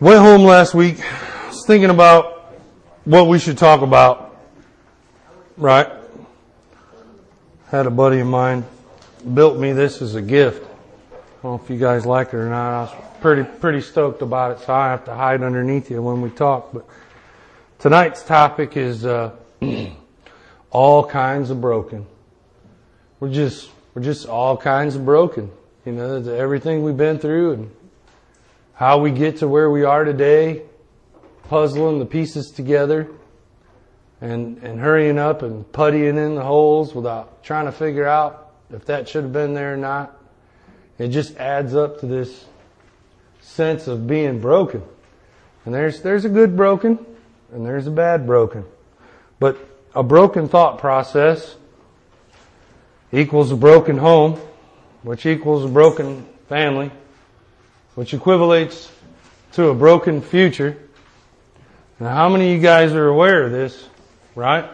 Went home last week, was thinking about what we should talk about, right? Had a buddy of mine built me this as a gift. I don't know if you guys like it or not. I was pretty stoked about it, so I have to hide underneath you when we talk. But tonight's topic is all kinds of broken. We're just all kinds of broken. You know, everything we've been through and how we get to where we are today, puzzling the pieces together and hurrying up and puttying in the holes without trying to figure out if that should have been there or not. It just adds up to this sense of being broken. And there's a good broken and there's a bad broken. But a broken thought process equals a broken home, which equals a broken family, which equivalates to a broken future. Now, how many of you guys are aware of this, right?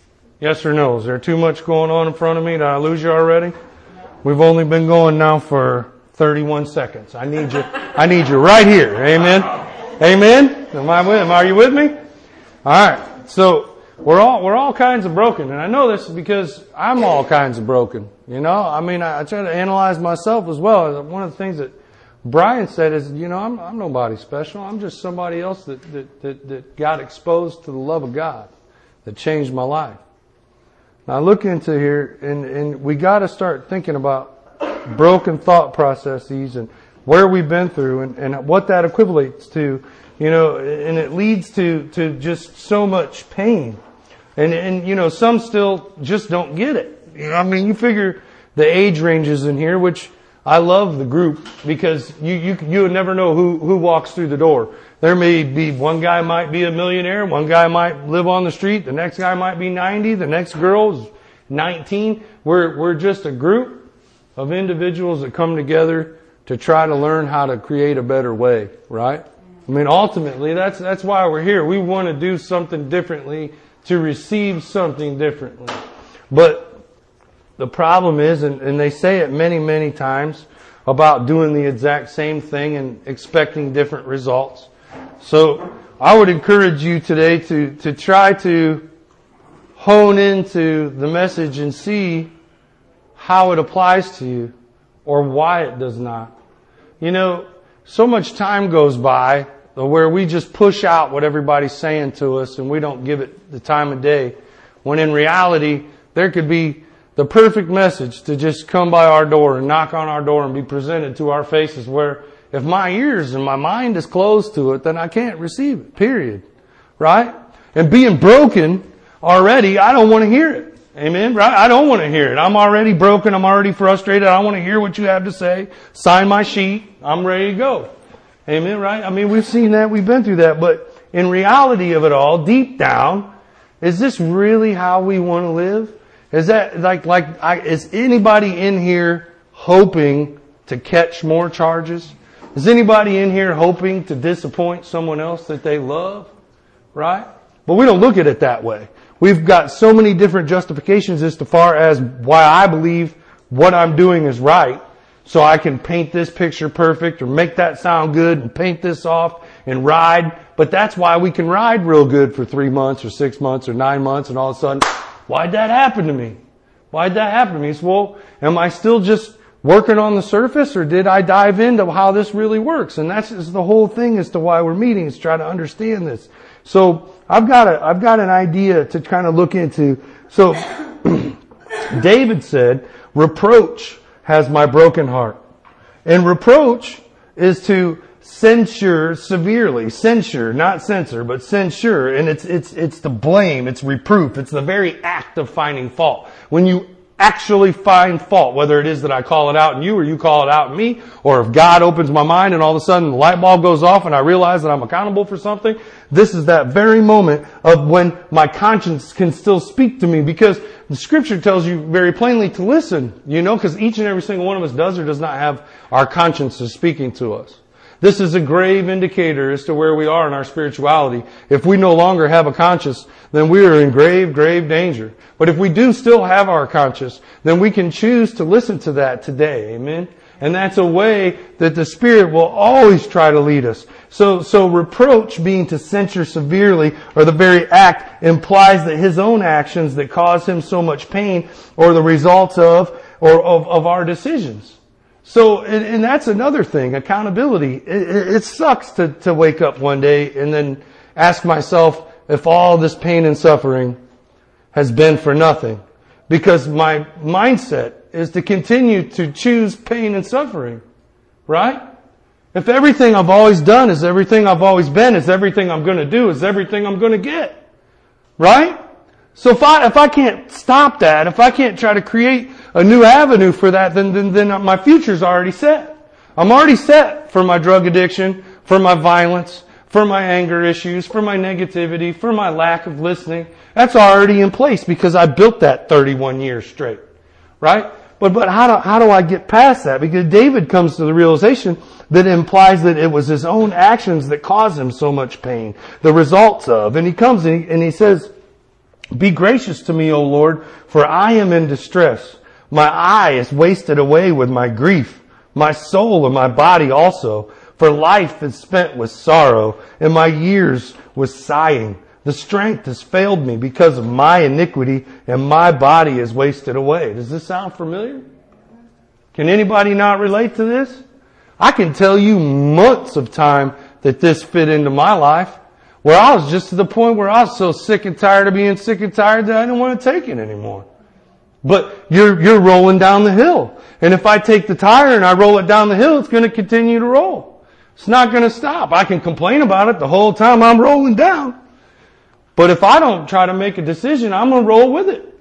Yes or no? Is there too much going on in front of me? Did I lose you already? We've only been going now for 31 seconds. I need you right here. Amen? Amen? Are you with me? Alright. So, we're all kinds of broken. And I know this because I'm all kinds of broken. You know? I mean, I try to analyze myself as well. One of the things that Brian said is, you know, I'm nobody special. I'm just somebody else that got exposed to the love of God that changed my life. Now I look into here and we got to start thinking about broken thought processes and where we've been through and what that equivalates to, you know, and it leads to just so much pain. And you know, some still just don't get it. You know, I mean, you figure the age ranges in here, which I love the group because you would never know who walks through the door. There may be one guy might be a millionaire, one guy might live on the street, the next guy might be 90, the next girl is 19. We're just a group of individuals that come together to try to learn how to create a better way, right? I mean, ultimately, that's why we're here. We want to do something differently to receive something differently. But the problem is, and they say it many, many times, about doing the exact same thing and expecting different results. So I would encourage you today to try to hone into the message and see how it applies to you or why it does not. You know, so much time goes by where we just push out what everybody's saying to us and we don't give it the time of day, when in reality there could be the perfect message to just come by our door and knock on our door and be presented to our faces, where if my ears and my mind is closed to it, then I can't receive it, period. Right? And being broken already, I don't want to hear it. Amen? Right? I don't want to hear it. I'm already broken. I'm already frustrated. I don't want to hear what you have to say. Sign my sheet. I'm ready to go. Amen? Right? I mean, we've seen that. We've been through that. But in reality of it all, deep down, is this really how we want to live? Is that is anybody in here hoping to catch more charges? Is anybody in here hoping to disappoint someone else that they love? Right? But we don't look at it that way. We've got so many different justifications as far as why I believe what I'm doing is right. So I can paint this picture perfect or make that sound good and paint this off and ride. But that's why we can ride real good for 3 months or 6 months or 9 months, and all of a sudden, why'd that happen to me? Why'd that happen to me? So, well, am I still just working on the surface, or did I dive into how this really works? And that's just the whole thing as to why we're meeting, is try to understand this. So I've got an idea to kind of look into. So David said, reproach has my broken heart. And reproach is to censure severely. Censure, not censor, but censure. And it's the blame, it's reproof, it's the very act of finding fault. When you actually find fault, whether it is that I call it out in you or you call it out in me, or if God opens my mind and all of a sudden the light bulb goes off and I realize that I'm accountable for something, this is that very moment of when my conscience can still speak to me, because the scripture tells you very plainly to listen, you know, because each and every single one of us does or does not have our consciences speaking to us. This is a grave indicator as to where we are in our spirituality. If we no longer have a conscience, then we are in grave, grave danger. But if we do still have our conscience, then we can choose to listen to that today. Amen? And that's a way that the Spirit will always try to lead us. So reproach, being to censure severely, or the very act, implies that his own actions that cause him so much pain are the results of our decisions. So, and that's another thing, accountability. It sucks to wake up one day and then ask myself if all this pain and suffering has been for nothing. Because my mindset is to continue to choose pain and suffering. Right? If everything I've always done is everything I've always been, is everything I'm going to do, is everything I'm going to get. Right? So if I can't stop that, if I can't try to create a new avenue for that, then my future's already set. I'm already set for my drug addiction, for my violence, for my anger issues, for my negativity, for my lack of listening. That's already in place because I built that 31 years straight. Right? But how do I get past that? Because David comes to the realization that it implies that it was his own actions that caused him so much pain. The results of. And he comes and he says, "Be gracious to me, O Lord, for I am in distress. My eye is wasted away with my grief, my soul and my body also. For life is spent with sorrow, and my years with sighing. The strength has failed me because of my iniquity, and my body is wasted away." Does this sound familiar? Can anybody not relate to this? I can tell you months of time that this fit into my life, where I was just to the point where I was so sick and tired of being sick and tired that I didn't want to take it anymore. But you're rolling down the hill. And if I take the tire and I roll it down the hill, it's going to continue to roll. It's not going to stop. I can complain about it the whole time I'm rolling down. But if I don't try to make a decision, I'm going to roll with it.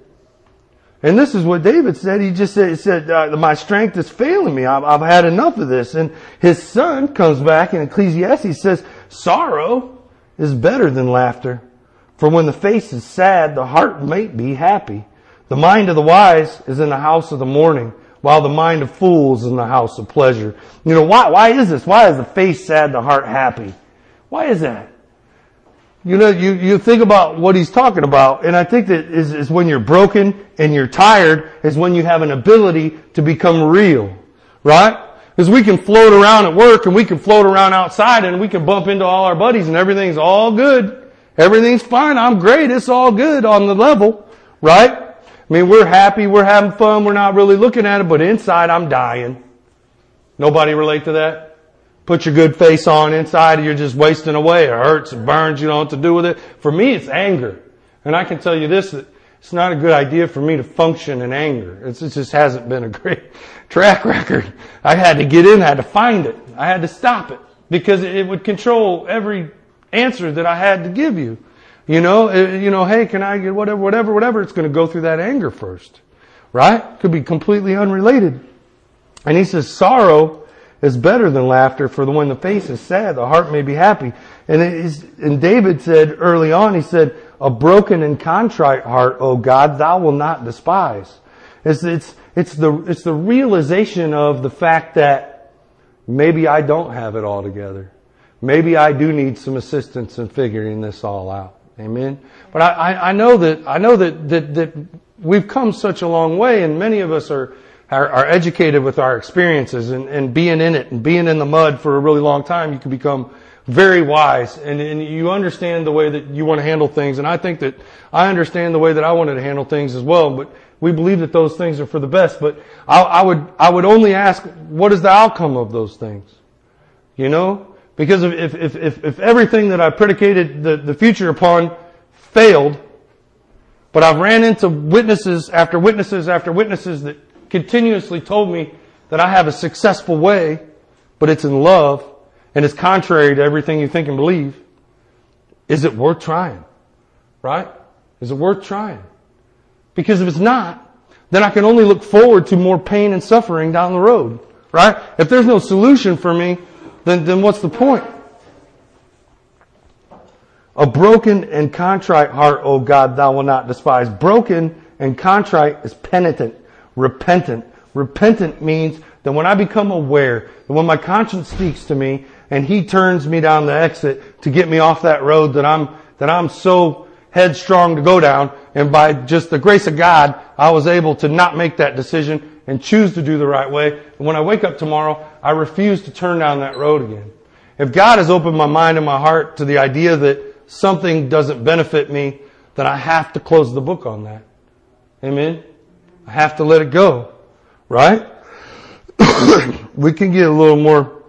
And this is what David said. He just said, my strength is failing me. I've had enough of this. And his son comes back in Ecclesiastes, says, "Sorrow is better than laughter. For when the face is sad, the heart may be happy. The mind of the wise is in the house of the mourning, while the mind of fools is in the house of pleasure." You know, why is this? Why is the face sad, the heart happy? Why is that? You know, you think about what he's talking about, and I think that is when you're broken and you're tired is when you have an ability to become real. Right? Because we can float around at work and we can float around outside and we can bump into all our buddies and everything's all good. Everything's fine. I'm great. It's all good on the level. Right? I mean, we're happy. We're having fun. We're not really looking at it, but inside I'm dying. Nobody relate to that? Put your good face on inside, you're just wasting away. It hurts, it burns, you don't know what to do with it. For me, it's anger. And I can tell you this, that it's not a good idea for me to function in anger. It just hasn't been a great track record. I had to get in, I had to find it. I had to stop it. Because it would control every answer that I had to give you. You know, hey, can I get whatever. It's going to go through that anger first. Right? Could be completely unrelated. And he says, sorrow is better than laughter, for when the face is sad, the heart may be happy. And David said early on, he said, "A broken and contrite heart, O God, thou wilt not despise." It's the realization of the fact that maybe I don't have it all together. Maybe I do need some assistance in figuring this all out. Amen. But I know that we've come such a long way, and many of us are educated with our experiences and being in it and being in the mud for a really long time. You can become very wise and you understand the way that you want to handle things. And I think that I understand the way that I wanted to handle things as well. But we believe that those things are for the best. But I would only ask, what is the outcome of those things? You know? Because if everything that I predicated the future upon failed, but I've ran into witnesses after witnesses after witnesses that continuously told me that I have a successful way, but it's in love and it's contrary to everything you think and believe. Is it worth trying? Right? Is it worth trying? Because if it's not, then I can only look forward to more pain and suffering down the road. Right? If there's no solution for me, then what's the point? A broken and contrite heart, O God, thou wilt not despise. Broken and contrite is penitent. Repentant. Repentant means that when I become aware, that when my conscience speaks to me and he turns me down the exit to get me off that road that I'm so headstrong to go down, and by just the grace of God, I was able to not make that decision and choose to do the right way. And when I wake up tomorrow, I refuse to turn down that road again. If God has opened my mind and my heart to the idea that something doesn't benefit me, then I have to close the book on that. Amen? I have to let it go. Right? We can get a little more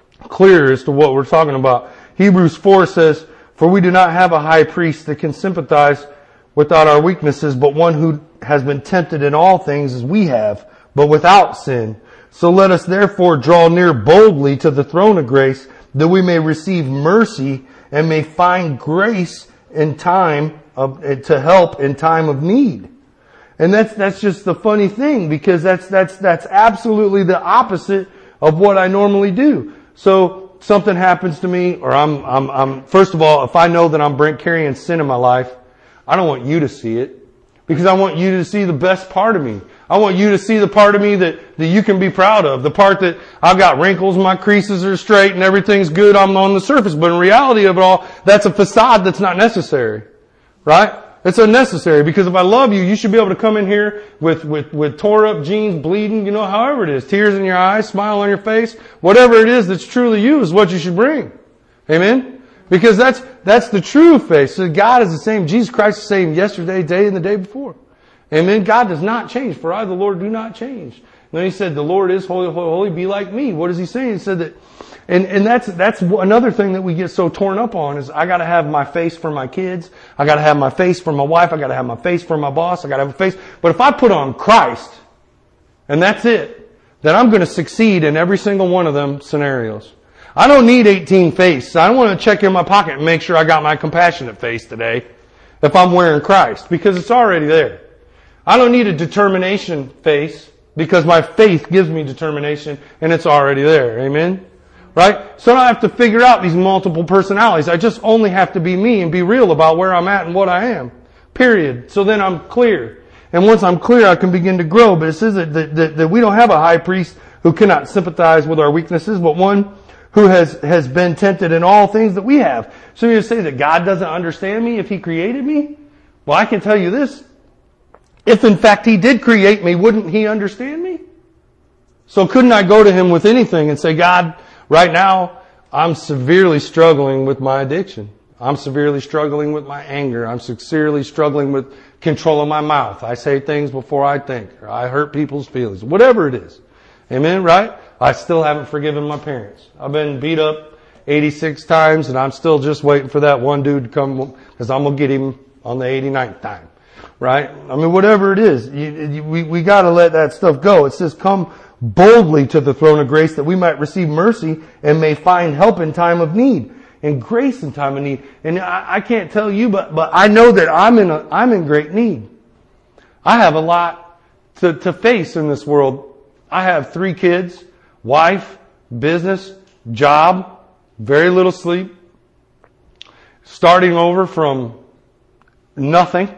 clear as to what we're talking about. Hebrews 4 says, "For we do not have a high priest that can sympathize without our weaknesses, but one who has been tempted in all things as we have, but without sin. So let us therefore draw near boldly to the throne of grace, that we may receive mercy and may find grace in time to help in time of need." And that's just the funny thing, because that's absolutely the opposite of what I normally do. So something happens to me, or I'm first of all, if I know that I'm carrying sin in my life, I don't want you to see it, because I want you to see the best part of me. I want you to see the part of me that you can be proud of. The part that I've got wrinkles, my creases are straight, and everything's good. I'm on the surface. But in reality of it all, that's a facade that's not necessary. Right? It's unnecessary, because if I love you, you should be able to come in here with tore up jeans, bleeding, however it is, tears in your eyes, smile on your face. Whatever it is that's truly you is what you should bring. Amen? Because that's the true face. So God is the same. Jesus Christ is the same yesterday, today, and the day before. Amen. God does not change. For I, the Lord, do not change. And then he said, "The Lord is holy, holy, holy. Be like me." What is he saying? He said that, and that's another thing that we get so torn up on is I got to have my face for my kids. I got to have my face for my wife. I got to have my face for my boss. I got to have a face. But if I put on Christ, and that's it, then I'm going to succeed in every single one of them scenarios. I don't need 18 faces. I don't want to check in my pocket and make sure I got my compassionate face today if I'm wearing Christ, because it's already there. I don't need a determination face, because my faith gives me determination and it's already there. Amen? Right? So I don't have to figure out these multiple personalities. I just only have to be me and be real about where I'm at and what I am. Period. So then I'm clear. And once I'm clear, I can begin to grow. But it says that we don't have a high priest who cannot sympathize with our weaknesses, but one who has been tempted in all things that we have. So you say that God doesn't understand me if He created me? Well, I can tell you this. If in fact He did create me, wouldn't He understand me? So couldn't I go to Him with anything and say, "God, right now I'm severely struggling with my addiction. I'm severely struggling with my anger. I'm severely struggling with control of my mouth. I say things before I think, or I hurt people's feelings." Whatever it is. Amen, right? I still haven't forgiven my parents. I've been beat up 86 times, and I'm still just waiting for that one dude to come, because I'm going to get him on the 89th time. Right? I mean, whatever it is, we got to let that stuff go. It says, "Come boldly to the throne of grace, that we might receive mercy and may find help in time of need." And grace in time of need. And I can't tell you, but I know that I'm in great need. I have a lot to face in this world. I have 3 kids, wife, business, job, very little sleep, starting over from nothing.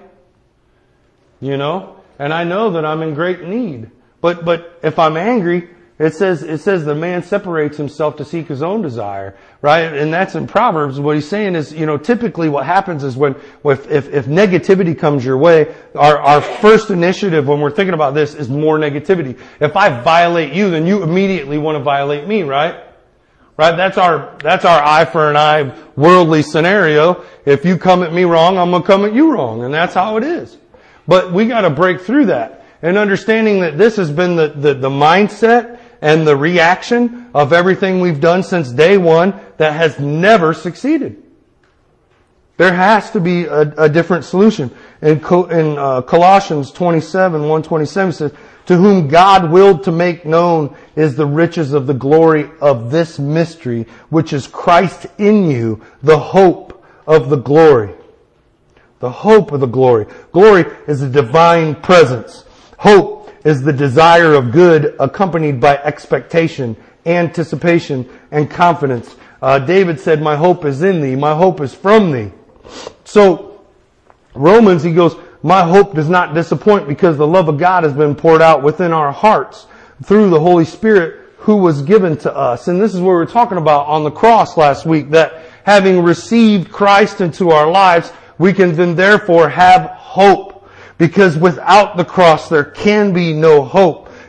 And I know that I'm in great need. But if I'm angry, it says the man separates himself to seek his own desire, right? And that's in Proverbs. What he's saying is, typically what happens is if negativity comes your way, our first initiative when we're thinking about this is more negativity. If I violate you, then you immediately want to violate me, right? Right? That's our eye for an eye worldly scenario. If you come at me wrong, I'm going to come at you wrong. And that's how it is. But we got to break through that. And understanding that this has been the mindset and the reaction of everything we've done since day one that has never succeeded. There has to be a different solution. In Colossians 1:27 says, "To whom God willed to make known is the riches of the glory of this mystery, which is Christ in you, the hope of the glory." The hope of the glory. Glory is a divine presence. Hope is the desire of good accompanied by expectation, anticipation, and confidence. David said, "My hope is in thee. My hope is from thee." So, Romans, he goes, "My hope does not disappoint, because the love of God has been poured out within our hearts through the Holy Spirit who was given to us." And this is what we were talking about on the cross last week, that having received Christ into our lives, we can then therefore have hope. Because without the cross, there can be no hope.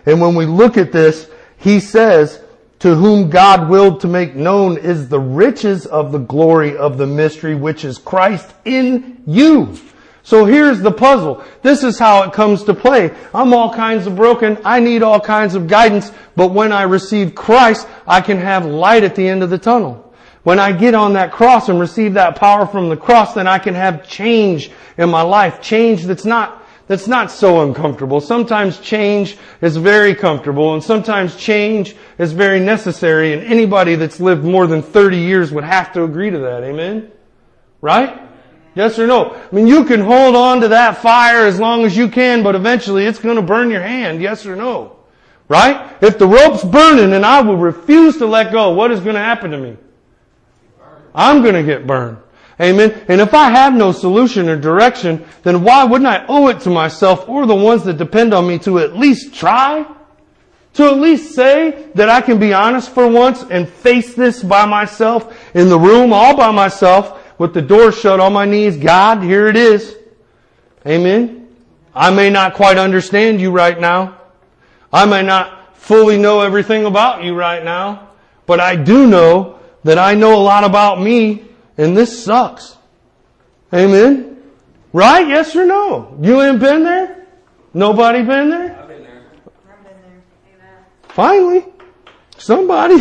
And when we look at this, he says, to whom God willed to make known is the riches of the glory of the mystery, which is Christ in you. So here's the puzzle. This is how it comes to play. I'm all kinds of broken. I need all kinds of guidance. But when I receive Christ, I can have light at the end of the tunnel. When I get on that cross and receive that power from the cross, then I can have change in my life. Change that's not so uncomfortable. Sometimes change is very comfortable, and sometimes change is very necessary, and anybody that's lived more than 30 years would have to agree to that. Amen? Right? Yes or no? I mean, you can hold on to that fire as long as you can, but eventually it's going to burn your hand. Yes or no? Right? If the rope's burning and I will refuse to let go, what is going to happen to me? I'm going to get burned. Amen. And if I have no solution or direction, then why wouldn't I owe it to myself or the ones that depend on me to at least try? To at least say that I can be honest for once and face this by myself in the room all by myself with the door shut on my knees. God, here it is. Amen. I may not quite understand you right now. I may not fully know everything about you right now. But I do know that I know a lot about me. And this sucks. Amen? Right? Yes or no? You ain't been there? Nobody been there? I've been there. I've been there. Amen. Finally. Somebody.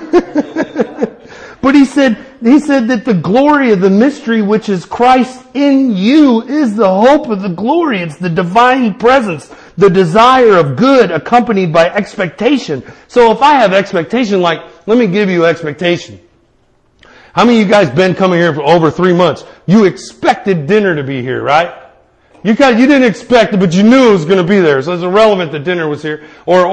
But he said that the glory of the mystery which is Christ in you is the hope of the glory. It's the divine presence, the desire of good accompanied by expectation. So if I have expectation, like, let me give you expectation. How many of you guys been coming here for over 3 months? You expected dinner to be here, right? You didn't expect it, but you knew it was going to be there. So it's irrelevant that dinner was here.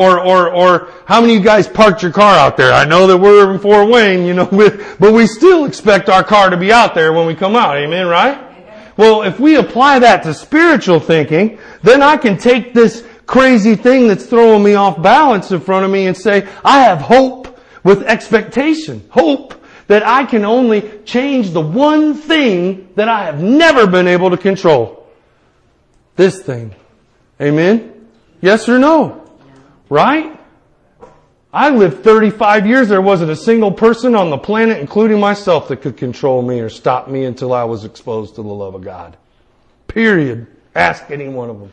Or how many of you guys parked your car out there? I know that we're in Fort Wayne, but we still expect our car to be out there when we come out. Amen, right? Well, if we apply that to spiritual thinking, then I can take this crazy thing that's throwing me off balance in front of me and say, I have hope with expectation. Hope that I can only change the one thing that I have never been able to control. This thing. Amen? Yes or no? Right? I lived 35 years. There wasn't a single person on the planet, including myself, that could control me or stop me until I was exposed to the love of God. Period. Ask any one of them.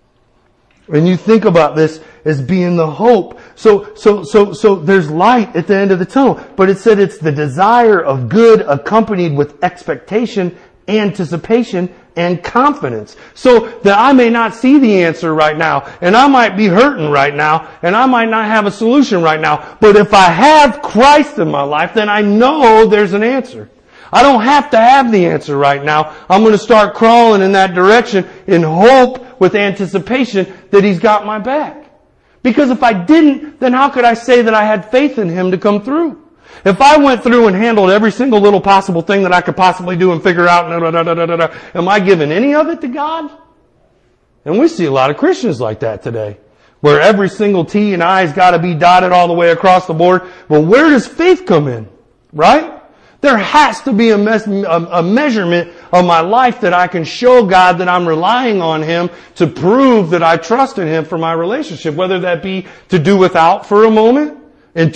When you think about this as being the hope. So there's light at the end of the tunnel. But it said it's the desire of good accompanied with expectation, anticipation, and confidence. So that I may not see the answer right now. And I might be hurting right now. And I might not have a solution right now. But if I have Christ in my life, then I know there's an answer. I don't have to have the answer right now. I'm going to start crawling in that direction in hope with anticipation that He's got my back. Because if I didn't, then how could I say that I had faith in Him to come through? If I went through and handled every single little possible thing that I could possibly do and figure out, am I giving any of it to God? And we see a lot of Christians like that today, where every single T and I's got to be dotted all the way across the board. Well, where does faith come in? Right? There has to be a measurement of my life that I can show God that I'm relying on Him to prove that I trust in Him for my relationship. Whether that be to do without for a moment. In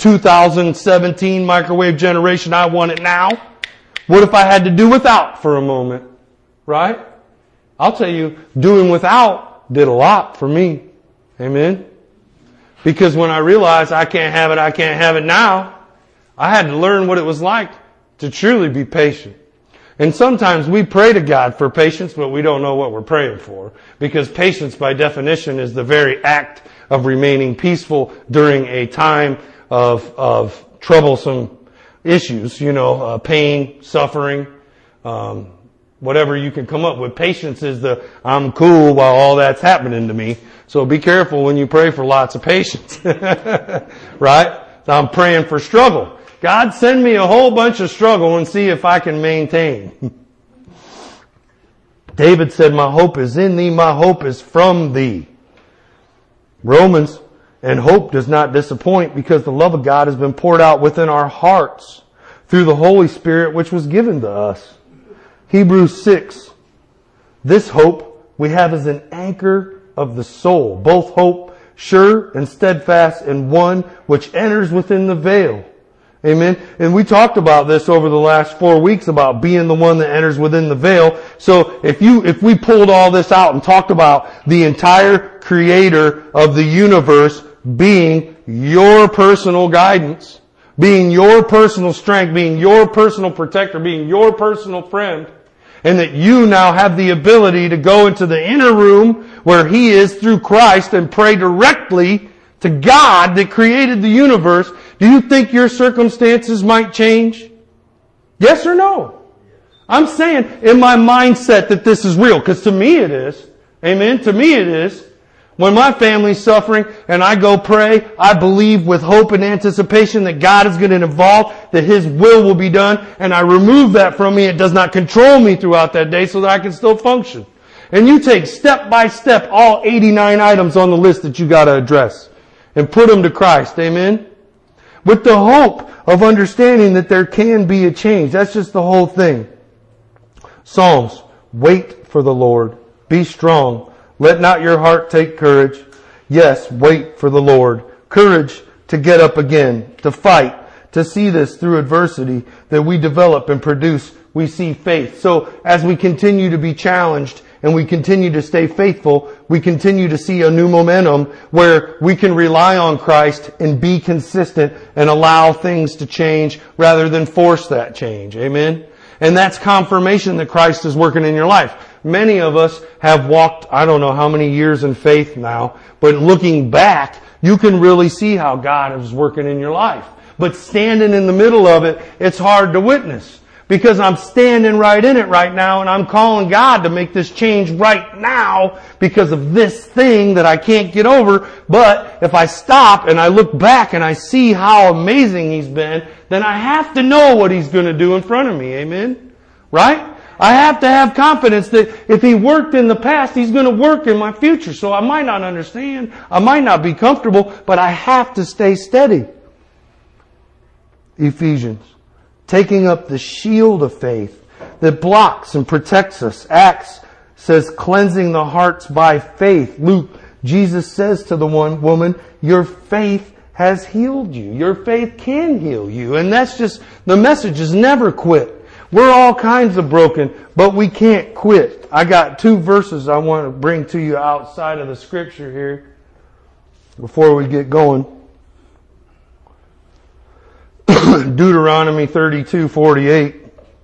2017 microwave generation, I want it now. What if I had to do without for a moment? Right? I'll tell you, doing without did a lot for me. Amen? Because when I realized I can't have it now, I had to learn what it was like to truly be patient. And sometimes we pray to God for patience, but we don't know what we're praying for. Because patience, by definition, is the very act of remaining peaceful during a time of troublesome issues, pain, suffering, whatever you can come up with. Patience is I'm cool while all that's happening to me. So be careful when you pray for lots of patience. Right? I'm praying for struggle. God, send me a whole bunch of struggle and see if I can maintain. David said, my hope is in Thee, my hope is from Thee. Romans, and hope does not disappoint because the love of God has been poured out within our hearts through the Holy Spirit which was given to us. Hebrews 6. This hope we have as an anchor of the soul. Both hope sure and steadfast, and one which enters within the veil. Amen. And we talked about this over the last 4 weeks about being the one that enters within the veil. So if we pulled all this out and talked about the entire creator of the universe being your personal guidance, being your personal strength, being your personal protector, being your personal friend, and that you now have the ability to go into the inner room where He is through Christ and pray directly to God that created the universe, do you think your circumstances might change? Yes or no? I'm saying in my mindset that this is real, because to me it is. Amen? To me it is. When my family's suffering and I go pray, I believe with hope and anticipation that God is going to involve, that His will be done, and I remove that from me. It does not control me throughout that day so that I can still function. And you take step by step all 89 items on the list that you got to address and put them to Christ. Amen? With the hope of understanding that there can be a change. That's just the whole thing. Psalms, wait for the Lord. Be strong. Let not your heart take courage. Yes, wait for the Lord. Courage to get up again, to fight, to see this through adversity that we develop and produce. We see faith. So as we continue to be challenged and we continue to stay faithful, we continue to see a new momentum where we can rely on Christ and be consistent and allow things to change rather than force that change. Amen? And that's confirmation that Christ is working in your life. Many of us have walked, I don't know how many years in faith now, but looking back, you can really see how God is working in your life. But standing in the middle of it, it's hard to witness. Because I'm standing right in it right now and I'm calling God to make this change right now because of this thing that I can't get over. But if I stop and I look back and I see how amazing He's been, then I have to know what He's going to do in front of me. Amen? Right? I have to have confidence that if He worked in the past, He's going to work in my future. So I might not understand. I might not be comfortable, but I have to stay steady. Ephesians. Taking up the shield of faith that blocks and protects us. Acts says cleansing the hearts by faith. Luke, Jesus says to the one woman, your faith has healed you. Your faith can heal you. And that's just, the message is never quit. We're all kinds of broken, but we can't quit. I got 2 verses I want to bring to you outside of the scripture here before we get going. Deuteronomy 32:48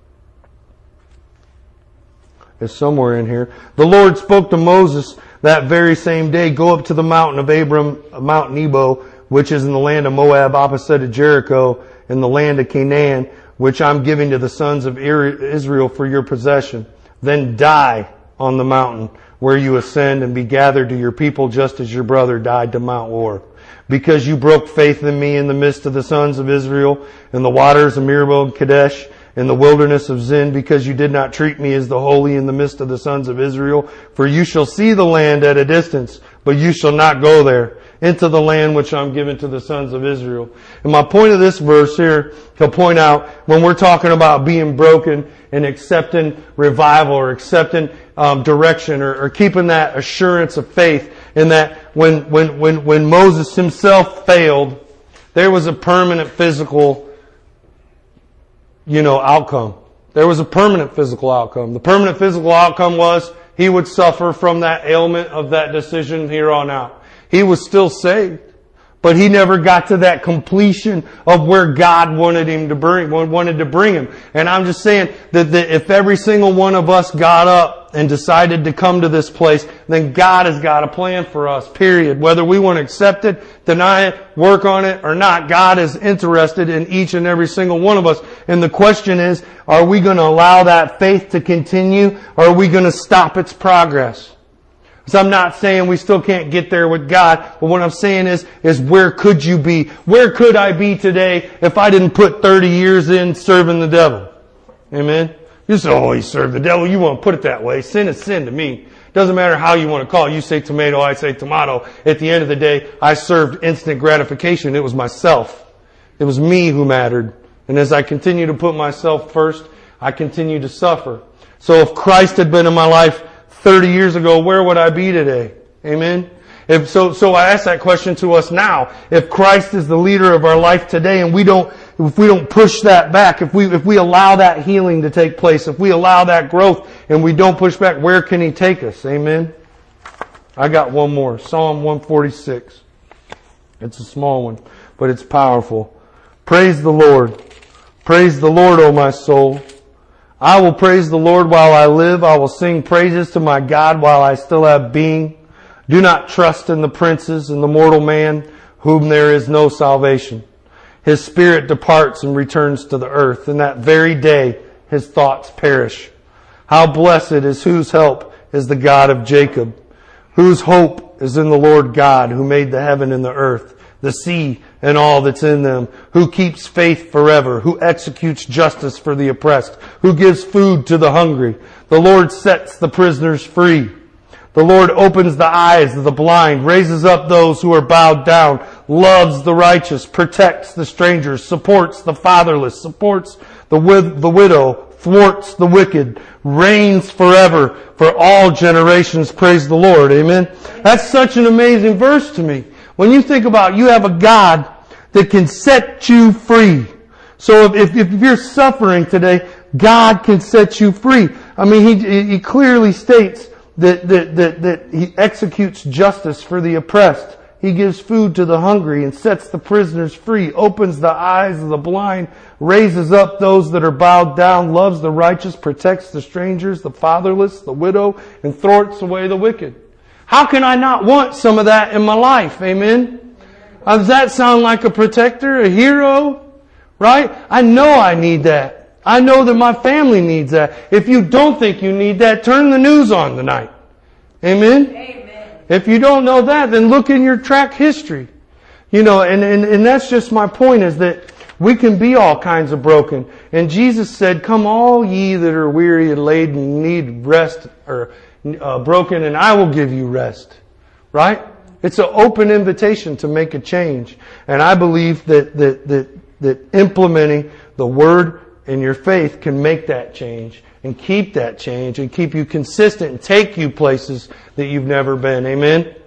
is somewhere in here. The Lord spoke to Moses that very same day, go up to the mountain of Abram, Mount Nebo, which is in the land of Moab opposite of Jericho, in the land of Canaan, which I'm giving to the sons of Israel for your possession. Then die on the mountain where you ascend and be gathered to your people just as your brother died to Mount Or. Because you broke faith in me in the midst of the sons of Israel, in the waters of Meribah and Kadesh, in the wilderness of Zin, because you did not treat me as the holy in the midst of the sons of Israel. For you shall see the land at a distance, but you shall not go there, into the land which I'm giving to the sons of Israel. And my point of this verse here, to point out, when we're talking about being broken and accepting revival or accepting direction or keeping that assurance of faith, in that when Moses himself failed, there was a permanent physical, outcome. There was a permanent physical outcome. The permanent physical outcome was he would suffer from that ailment of that decision here on out. He was still saved, but he never got to that completion of where God wanted to bring him. And I'm just saying that if every single one of us got up and decided to come to this place, then God has got a plan for us, period. Whether we want to accept it, deny it, work on it or not, God is interested in each and every single one of us. And the question is, are we going to allow that faith to continue, or are we going to stop its progress? So I'm not saying we still can't get there with God, but what I'm saying is where could you be? Where could I be today if I didn't put 30 years in serving the devil? Amen? You say, oh, you serve the devil. You won't put it that way. Sin is sin to me. Doesn't matter how you want to call it. You say tomato, I say tomato. At the end of the day, I served instant gratification. It was myself. It was me who mattered. And as I continue to put myself first, I continue to suffer. So if Christ had been in my life 30 years ago, where would I be today? Amen? So I ask that question to us now. If Christ is the leader of our life today and if we don't push that back, if we allow that healing to take place, if we allow that growth and we don't push back, where can He take us? Amen? I got one more. Psalm 146. It's a small one, but it's powerful. Praise the Lord. Praise the Lord, O my soul. I will praise the Lord while I live. I will sing praises to my God while I still have being. Do not trust in the princes and the mortal man, whom there is no salvation. His spirit departs and returns to the earth. In that very day, his thoughts perish. How blessed is whose help is the God of Jacob, whose hope is in the Lord God, who made the heaven and the earth, the sea and all that's in them, who keeps faith forever, who executes justice for the oppressed, who gives food to the hungry. The Lord sets the prisoners free. The Lord opens the eyes of the blind, raises up those who are bowed down, loves the righteous, protects the strangers, supports the fatherless, supports the widow, thwarts the wicked, reigns forever for all generations. Praise the Lord. Amen. That's such an amazing verse to me. When you think about you have a God that can set you free. So if you're suffering today, God can set you free. I mean, He clearly states that He executes justice for the oppressed. He gives food to the hungry and sets the prisoners free, opens the eyes of the blind, raises up those that are bowed down, loves the righteous, protects the strangers, the fatherless, the widow, and thwarts away the wicked. How can I not want some of that in my life? Amen? Does that sound like a protector, a hero? Right? I know I need that. I know that my family needs that. If you don't think you need that, turn the news on tonight. Amen? Amen. If you don't know that, then look in your track history. You know, and that's just my point, is that we can be all kinds of broken. And Jesus said, "Come all ye that are weary and laden, need rest, or broken, and I will give you rest." Right? It's an open invitation to make a change. And I believe that implementing the Word and your faith can make that change and keep that change and keep you consistent and take you places that you've never been. Amen?